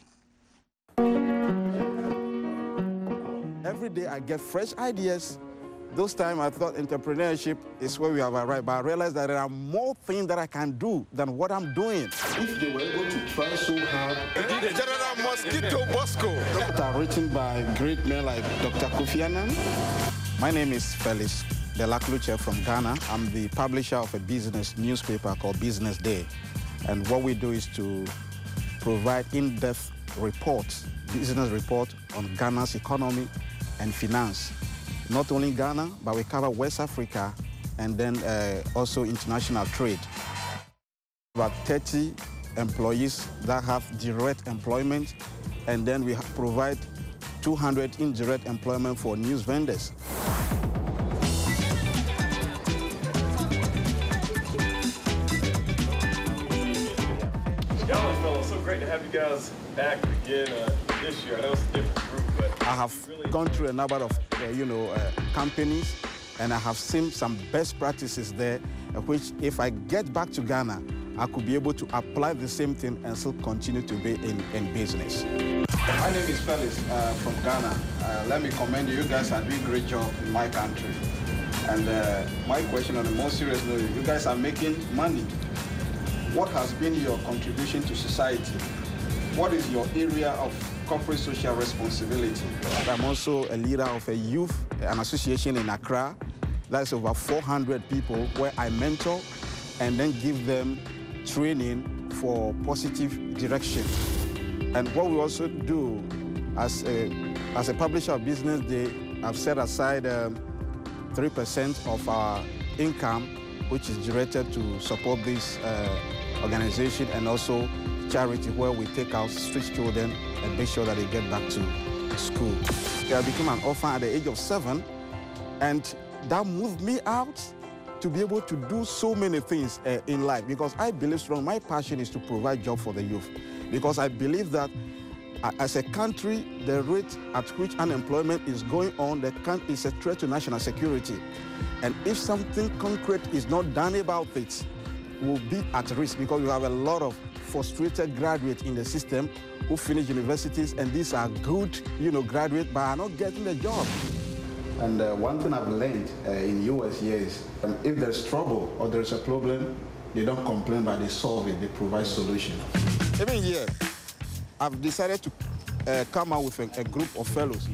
Every day I get fresh ideas. Those times I thought entrepreneurship is where we have arrived, but I realized that there are more things that I can do than what I'm doing. If they were able to try so hard, General Mosquito Bosco. Are written by great men like Doctor Kofi Annan. My name is Felix Delacluche from Ghana. I'm the publisher of a business newspaper called Business Day. And what we do is to provide in-depth reports, business report on Ghana's economy and finance. Not only Ghana, but we cover West Africa and then uh, also international trade. About thirty employees that have direct employment, and then we provide two hundred indirect employment for news vendors. Y'all, fellas, so great to have you guys back again uh, this year. I know it's a different group, but I have really gone through a number of, uh, you know, uh, companies, and I have seen some best practices there, uh, which if I get back to Ghana, I could be able to apply the same thing and still continue to be in, in business. My name is Felix uh, from Ghana. Uh, let me commend you. You guys are doing a great job in my country. And uh, my question on a more serious note, you guys are making money. What has been your contribution to society? What is your area of corporate social responsibility? I'm also a leader of a youth, an association in Accra. That's over four hundred people where I mentor and then give them training for positive direction. And what we also do as a, as a publisher of Business Day, I've set aside um, three percent of our income, which is directed to support this uh, organization and also charity, where we take out street children and make sure that they get back to school. I became an orphan at the age of seven, and that moved me out to be able to do so many things uh, in life, because I believe strong. My passion is to provide jobs for the youth, because I believe that uh, as a country, the rate at which unemployment is going on, that is a threat to national security. And if something concrete is not done about it, we'll be at risk, because we have a lot of frustrated graduates in the system who finish universities, and these are good, you know, graduates, but are not getting a job. And uh, one thing I've learned uh, in U S here is um, if there's trouble or there's a problem, they don't complain, but they solve it, they provide solutions. Even here, I've decided to uh, come out with a, a group of fellows,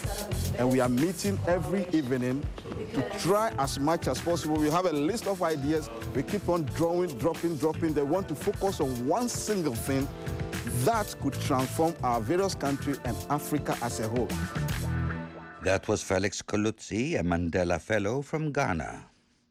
and we are meeting every evening to try as much as possible. We have a list of ideas. We keep on drawing, dropping, dropping. They want to focus on one single thing that could transform our various countries and Africa as a whole. That was Felix Kolotse, a Mandela Fellow from Ghana.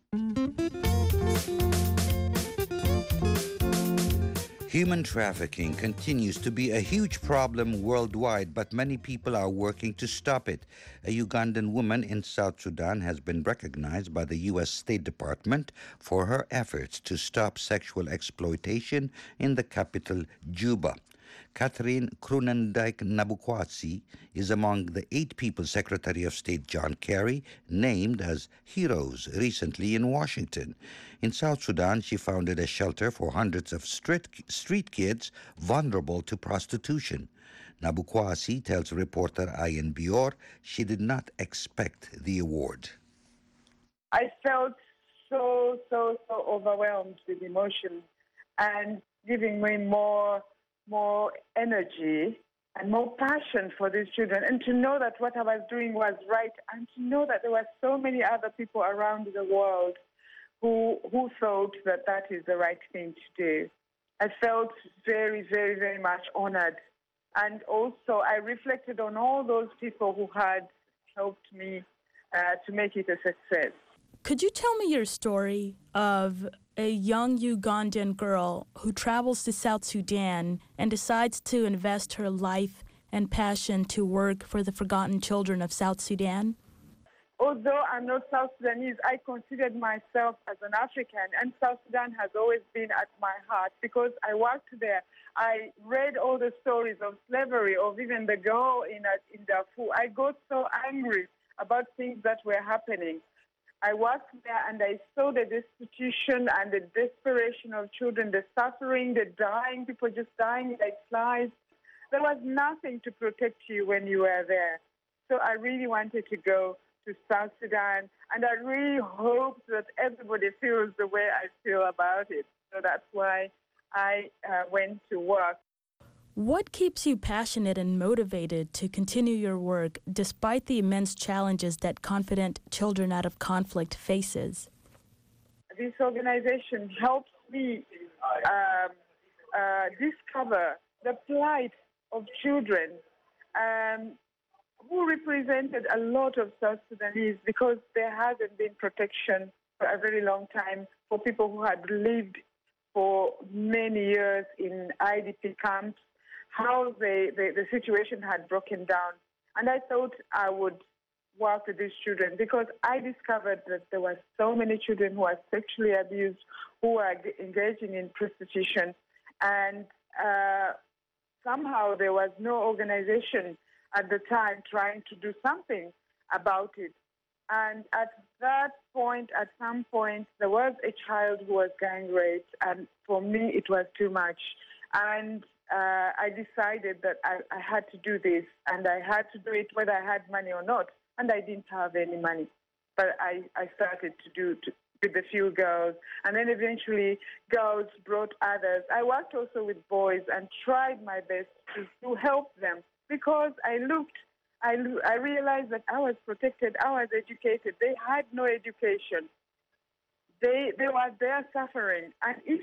Human trafficking continues to be a huge problem worldwide, but many people are working to stop it. A Ugandan woman in South Sudan has been recognized by the U S State Department for her efforts to stop sexual exploitation in the capital, Juba. Catherine Krunendijk Nabukwasi is among the eight people Secretary of State John Kerry named as heroes recently in Washington. In South Sudan, she founded a shelter for hundreds of street, street kids vulnerable to prostitution. Nabukwasi tells reporter Ayan Bior she did not expect the award. I felt so, so, so overwhelmed with emotion, and giving me more more energy and more passion for these children, and to know that what I was doing was right, and to know that there were so many other people around the world who who thought that that is the right thing to do. I felt very, very, very much honored. And also I reflected on all those people who had helped me uh, to make it a success. Could you tell me your story of a young Ugandan girl who travels to South Sudan and decides to invest her life and passion to work for the forgotten children of South Sudan? Although I'm not South Sudanese, I considered myself as an African, and South Sudan has always been at my heart because I worked there. I read all the stories of slavery, of even the girl in, in Darfur. I got so angry about things that were happening. I worked there and I saw the destitution and the desperation of children, the suffering, the dying, people just dying like flies. There was nothing to protect you when you were there. So I really wanted to go to South Sudan, and I really hope that everybody feels the way I feel about it. So that's why I uh, went to work. What keeps you passionate and motivated to continue your work despite the immense challenges that Confident Children Out of Conflict faces? This organization helps me um, uh, discover the plight of children um, who represented a lot of South Sudanese, because there hasn't been protection for a very long time for people who had lived for many years in I D P camps, how they, they, the situation had broken down. And I thought I would work with these children because I discovered that there were so many children who were sexually abused, who were engaging in prostitution, and uh, somehow there was no organization at the time trying to do something about it. And at that point, at some point, there was a child who was gang raped, and for me, it was too much. And uh, I decided that I, I had to do this, and I had to do it whether I had money or not, and I didn't have any money. But I, I started to do to, with a few girls, and then eventually girls brought others. I worked also with boys and tried my best to, to help them, because I looked, I, I realized that I was protected, I was educated. They had no education. They, they were there suffering. And if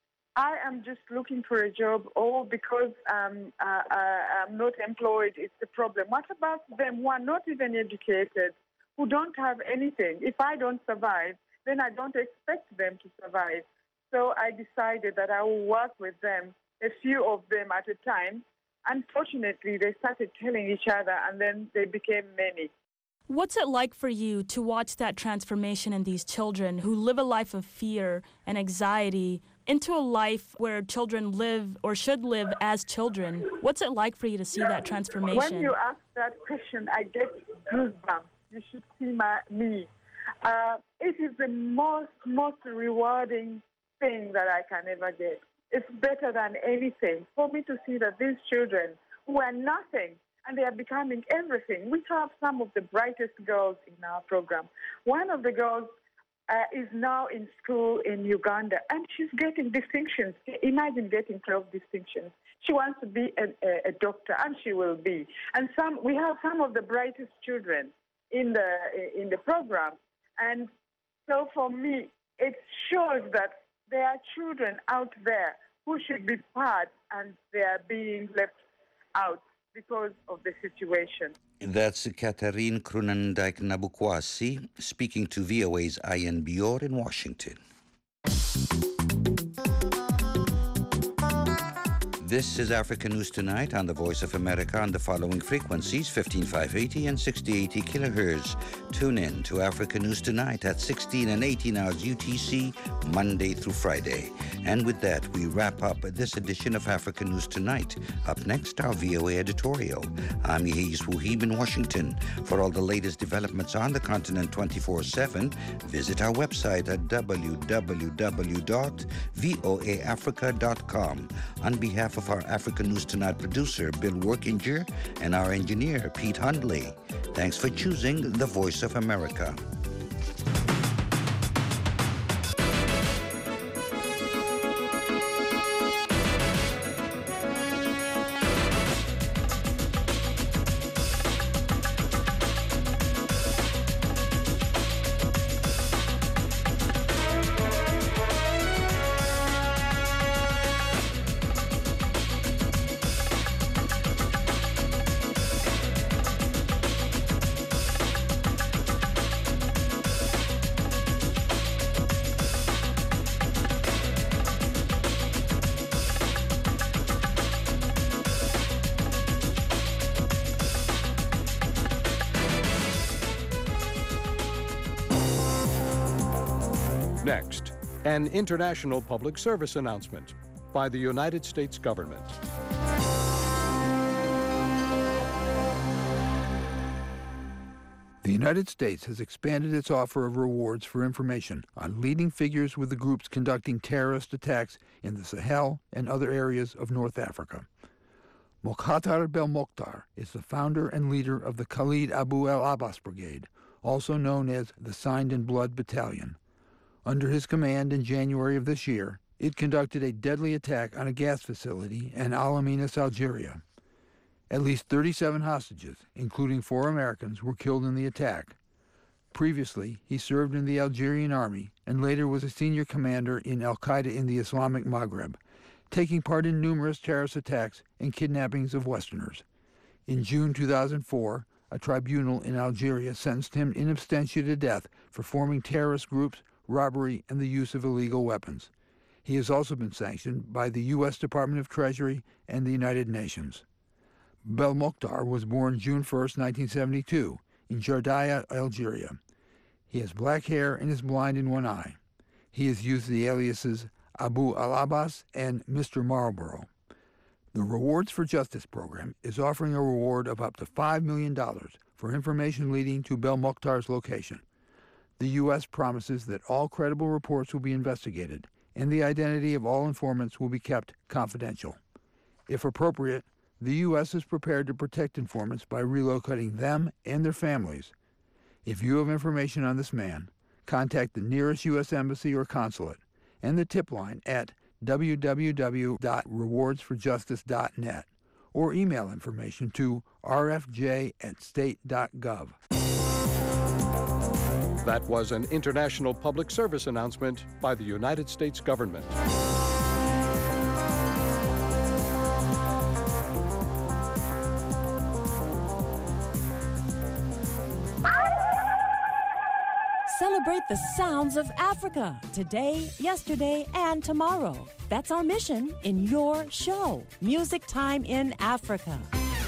I am just looking for a job, or because um, uh, uh, I'm not employed, it's the problem. What about them who are not even educated, who don't have anything? If I don't survive, then I don't expect them to survive. So I decided that I will work with them, a few of them at a time. Unfortunately, they started telling each other, and then they became many. What's it like for you to watch that transformation in these children who live a life of fear and anxiety into a life where children live or should live as children? What's it like for you to see that transformation? When you ask that question, I get goosebumps. You should see my, me. Uh, it is the most, most rewarding thing that I can ever get. It's better than anything for me to see that these children who are nothing, and they are becoming everything. We have some of the brightest girls in our program. One of the girls uh, is now in school in Uganda, and she's getting distinctions. Imagine getting twelve distinctions. She wants to be a, a, a doctor, and she will be. And some, we have some of the brightest children in the in the program. And so for me, it shows that there are children out there who should be part, and they are being left out because of the situation. That's Catherine Krunendijk Nabukwasi speaking to V O A's Ian Bior in Washington. This is Africa News Tonight on the Voice of America on the following frequencies, fifteen five eighty and sixty eighty kilohertz. Tune in to Africa News Tonight at sixteen and eighteen hours U T C, Monday through Friday. And with that, we wrap up this edition of Africa News Tonight. Up next, our V O A editorial. I'm Yehiz Wuhib in Washington. For all the latest developments on the continent twenty-four seven, visit our website at w w w dot voa africa dot com. On behalf of our Africa News Tonight producer, Bill Workinger, and our engineer, Pete Hundley, thanks for choosing the Voice of America. Next, an international public service announcement by the United States government. The United States has expanded its offer of rewards for information on leading figures with the groups conducting terrorist attacks in the Sahel and other areas of North Africa. Mokhtar Belmokhtar is the founder and leader of the Khalid Abu El Abbas Brigade, also known as the Signed in Blood Battalion. Under his command in January of this year, it conducted a deadly attack on a gas facility in Al-Aminas, Algeria. At least thirty-seven hostages, including four Americans, were killed in the attack. Previously, he served in the Algerian army and later was a senior commander in al-Qaeda in the Islamic Maghreb, taking part in numerous terrorist attacks and kidnappings of Westerners. In June two thousand four, a tribunal in Algeria sentenced him in absentia to death for forming terrorist groups, robbery, and the use of illegal weapons. He has also been sanctioned by the U S Department of Treasury and the United Nations. Belmokhtar was born June first, nineteen seventy-two, in Jardaia, Algeria. He has black hair and is blind in one eye. He has used the aliases Abu Al-Abbas and Mister Marlborough. The Rewards for Justice program is offering a reward of up to five million dollars for information leading to Belmokhtar's location. The U S promises that all credible reports will be investigated and the identity of all informants will be kept confidential. If appropriate, the U S is prepared to protect informants by relocating them and their families. If you have information on this man, contact the nearest U S embassy or consulate and the tip line at w w w dot rewards for justice dot net or email information to r f j at state dot gov. That was an international public service announcement by the United States government. Celebrate the sounds of Africa today, yesterday, and tomorrow. That's our mission in your show, Music Time in Africa.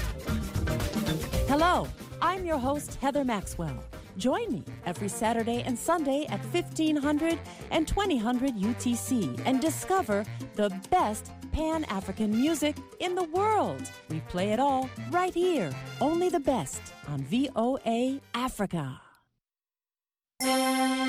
Hello, I'm your host, Heather Maxwell. Join me every Saturday and Sunday at fifteen hundred and twenty hundred U T C and discover the best Pan-African music in the world. We play it all right here, only the best on V O A Africa.